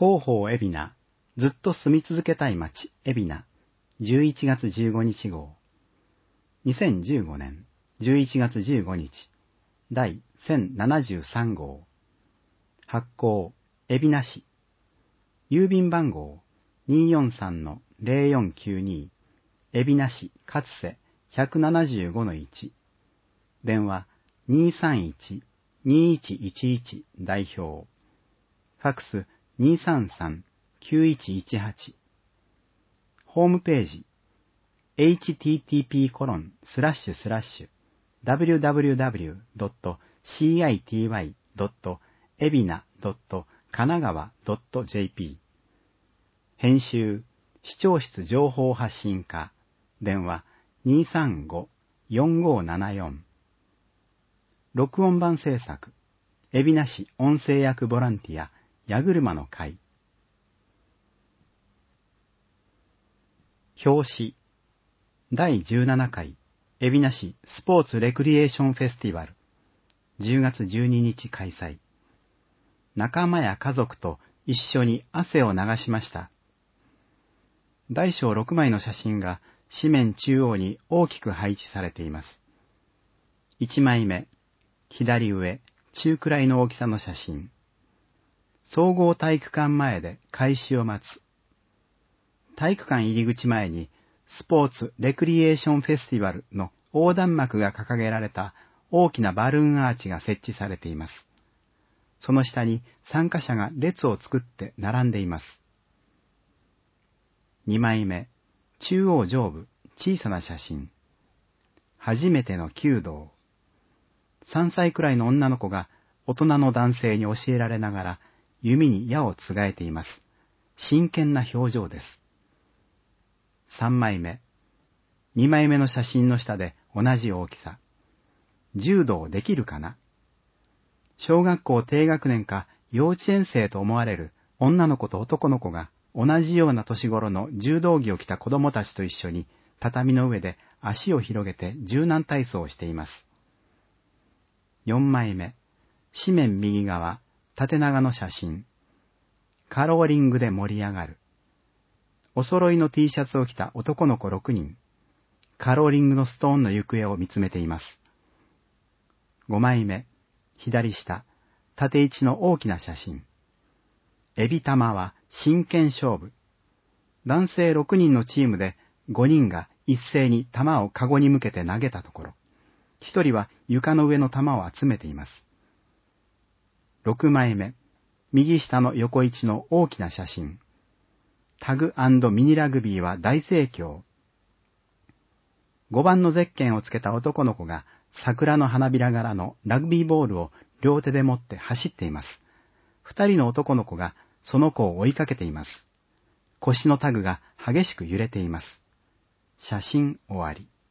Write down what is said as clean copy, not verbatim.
広報海老名、ずっと住み続けたい街海老名、11月15日号。2015年11月15日、第1073号。発行、海老名市。郵便番号、243-0492、海老名市勝瀬175-1。電話、231-2111代表。ファックス、233-9118。ホームページ、http://www.city.ebina.kanagawa.jp。編集、視聴室情報発信課。電話、235-4574。録音版制作、海老名市音声役ボランティア、矢車の会。表紙、第17回海老名市スポーツレクリエーションフェスティバル、10月12日開催。仲間や家族と一緒に汗を流しました。大小6枚の写真が紙面中央に大きく配置されています。1枚目、左上、中くらいの大きさの写真。総合体育館前で開始を待つ。体育館入り口前にスポーツレクリエーションフェスティバルの横断幕が掲げられた大きなバルーンアーチが設置されています。その下に参加者が列を作って並んでいます。2枚目、中央上部、小さな写真。初めての弓道。3歳くらいの女の子が大人の男性に教えられながら弓に矢をつがえています。真剣な表情です。3枚目。2枚目の写真の下で同じ大きさ。柔道できるかな？小学校低学年か幼稚園生と思われる女の子と男の子が同じような年頃の柔道着を着た子供たちと一緒に畳の上で足を広げて柔軟体操をしています。4枚目。紙面右側、縦長の写真。カローリングで盛り上がる。お揃いの T シャツを着た男の子6人。カローリングのストーンの行方を見つめています。5枚目。左下、縦位置の大きな写真。エビ玉は真剣勝負。男性6人のチームで5人が一斉に玉をカゴに向けて投げたところ、1人は床の上の玉を集めています。6枚目、右下の横位置の大きな写真。タグ&ミニラグビーは大盛況。5番のゼッケンをつけた男の子が桜の花びら柄のラグビーボールを両手で持って走っています。2人の男の子がその子を追いかけています。腰のタグが激しく揺れています。写真終わり。